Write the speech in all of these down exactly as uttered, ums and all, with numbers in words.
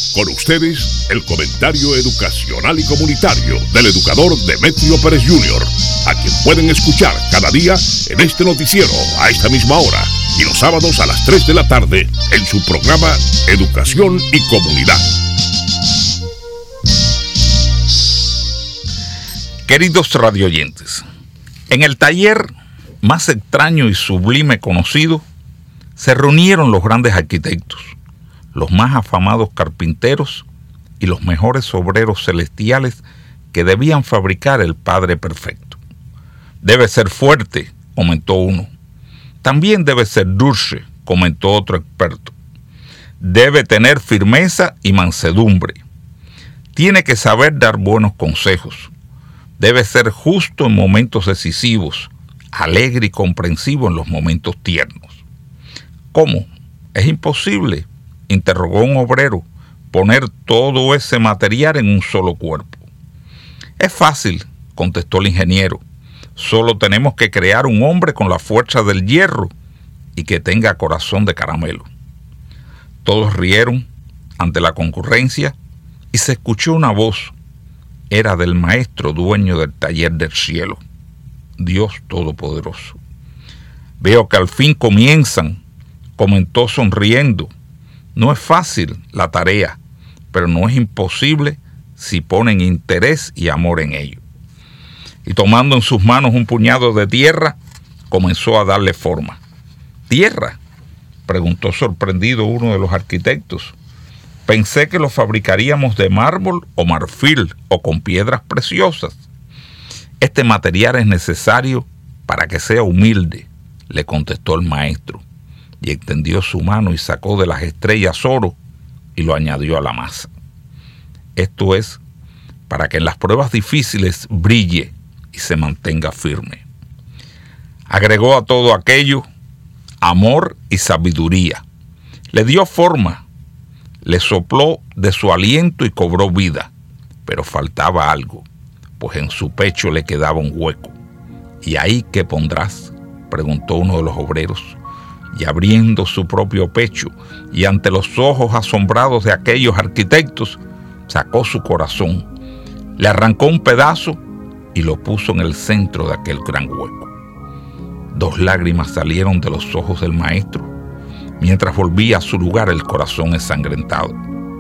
Con ustedes, el comentario educacional y comunitario del educador Demetrio Pérez junior, a quien pueden escuchar cada día en este noticiero a esta misma hora y los sábados a las tres de la tarde en su programa Educación y Comunidad. Queridos radioyentes, en el taller más extraño y sublime conocido, se reunieron los grandes arquitectos, los más afamados carpinteros y los mejores obreros celestiales que debían fabricar el Padre Perfecto. Debe ser fuerte, comentó uno. También debe ser dulce, comentó otro experto. Debe tener firmeza y mansedumbre. Tiene que saber dar buenos consejos. Debe ser justo en momentos decisivos, alegre y comprensivo en los momentos tiernos. ¿Cómo? Es imposible, interrogó un obrero, poner todo ese material en un solo cuerpo. Es fácil, contestó el ingeniero. Solo tenemos que crear un hombre con la fuerza del hierro y que tenga corazón de caramelo. Todos rieron ante la concurrencia y se escuchó una voz. Era del maestro dueño del taller del cielo, Dios Todopoderoso. Veo que al fin comienzan, comentó sonriendo. No es fácil la tarea, pero no es imposible si ponen interés y amor en ello. Y tomando en sus manos un puñado de tierra, comenzó a darle forma. ¿Tierra?, preguntó sorprendido uno de los arquitectos. Pensé que lo fabricaríamos de mármol o marfil o con piedras preciosas. Este material es necesario para que sea humilde, le contestó el maestro, y extendió su mano y sacó de las estrellas oro y lo añadió a la masa. Esto es para que en las pruebas difíciles brille y se mantenga firme. Agregó a todo aquello amor y sabiduría. Le dio forma, le sopló de su aliento y cobró vida, pero faltaba algo, pues en su pecho le quedaba un hueco. ¿Y ahí qué pondrás?, preguntó uno de los obreros, y abriendo su propio pecho y ante los ojos asombrados de aquellos arquitectos, sacó su corazón, le arrancó un pedazo y lo puso en el centro de aquel gran hueco. Dos lágrimas salieron de los ojos del maestro, mientras volvía a su lugar el corazón ensangrentado.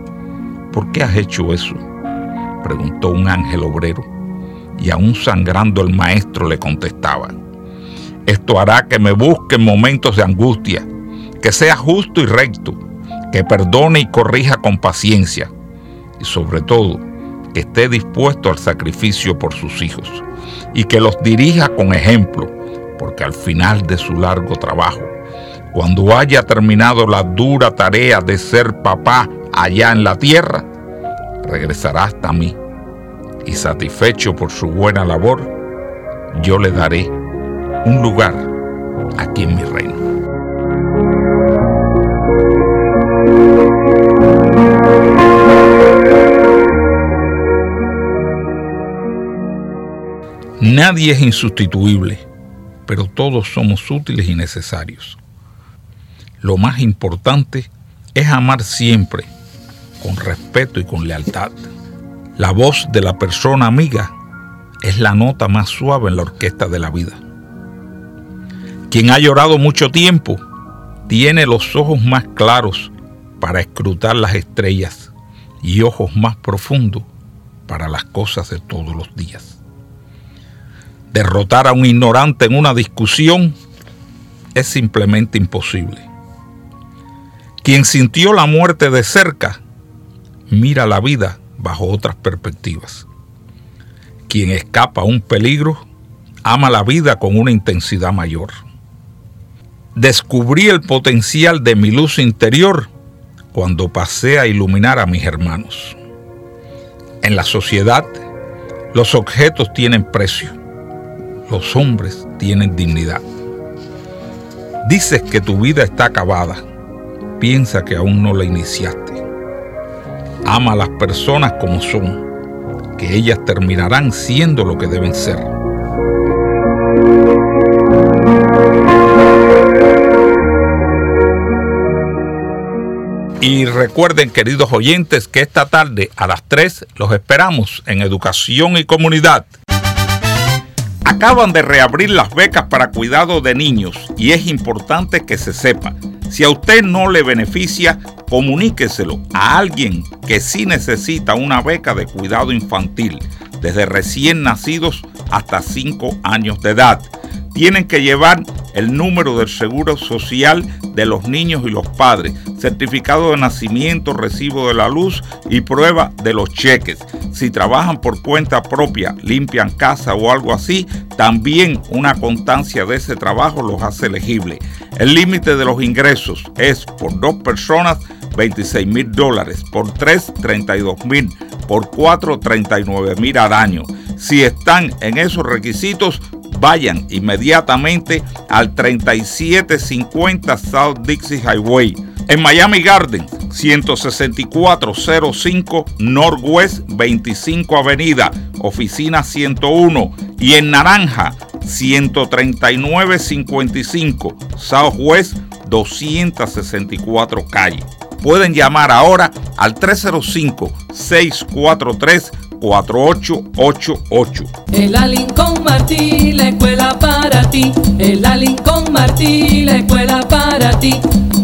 ¿Por qué has hecho eso?, preguntó un ángel obrero, y aún sangrando el maestro le contestaba: esto hará que me busque en momentos de angustia, que sea justo y recto, que perdone y corrija con paciencia, y sobre todo, que esté dispuesto al sacrificio por sus hijos, y que los dirija con ejemplo, porque al final de su largo trabajo, cuando haya terminado la dura tarea de ser papá allá en la tierra, regresará hasta mí, y satisfecho por su buena labor, yo le daré un lugar aquí en mi reino. Nadie es insustituible, pero todos somos útiles y necesarios. Lo más importante es amar siempre, con respeto y con lealtad. La voz de la persona amiga es la nota más suave en la orquesta de la vida. Quien ha llorado mucho tiempo tiene los ojos más claros para escrutar las estrellas y ojos más profundos para las cosas de todos los días. Derrotar a un ignorante en una discusión es simplemente imposible. Quien sintió la muerte de cerca mira la vida bajo otras perspectivas. Quien escapa a un peligro ama la vida con una intensidad mayor. Descubrí el potencial de mi luz interior cuando pasé a iluminar a mis hermanos. En la sociedad, los objetos tienen precio. Los hombres tienen dignidad. Dices que tu vida está acabada. Piensa que aún no la iniciaste. Ama a las personas como son, que ellas terminarán siendo lo que deben ser. Y recuerden, queridos oyentes, que esta tarde a las tres los esperamos en Educación y Comunidad. Acaban de reabrir las becas para cuidado de niños y es importante que se sepa. Si a usted no le beneficia, comuníqueselo a alguien que sí necesita una beca de cuidado infantil, desde recién nacidos hasta cinco años de edad. Tienen que llevar el número del seguro social de los niños y los padres, certificado de nacimiento, recibo de la luz y prueba de los cheques. Si trabajan por cuenta propia, limpian casa o algo así, también una constancia de ese trabajo los hace elegibles. El límite de los ingresos es por dos personas veintiséis mil dólares, por tres treinta y dos mil, por cuatro treinta y nueve mil al año. Si están en esos requisitos, vayan inmediatamente al treinta y siete cincuenta South Dixie Highway. En Miami Gardens, ciento sesenta y cuatro cero cinco Northwest veinticinco Avenida, oficina ciento uno. Y en Naranja, ciento treinta y nueve cincuenta y cinco Southwest doscientos sesenta y cuatro Calle. Pueden llamar ahora al tres cero cinco, seis cuatro tres, cuatro ocho ocho ocho. El Lincoln Martí, la escuela para ti. El Lincoln Martí, la escuela para ti.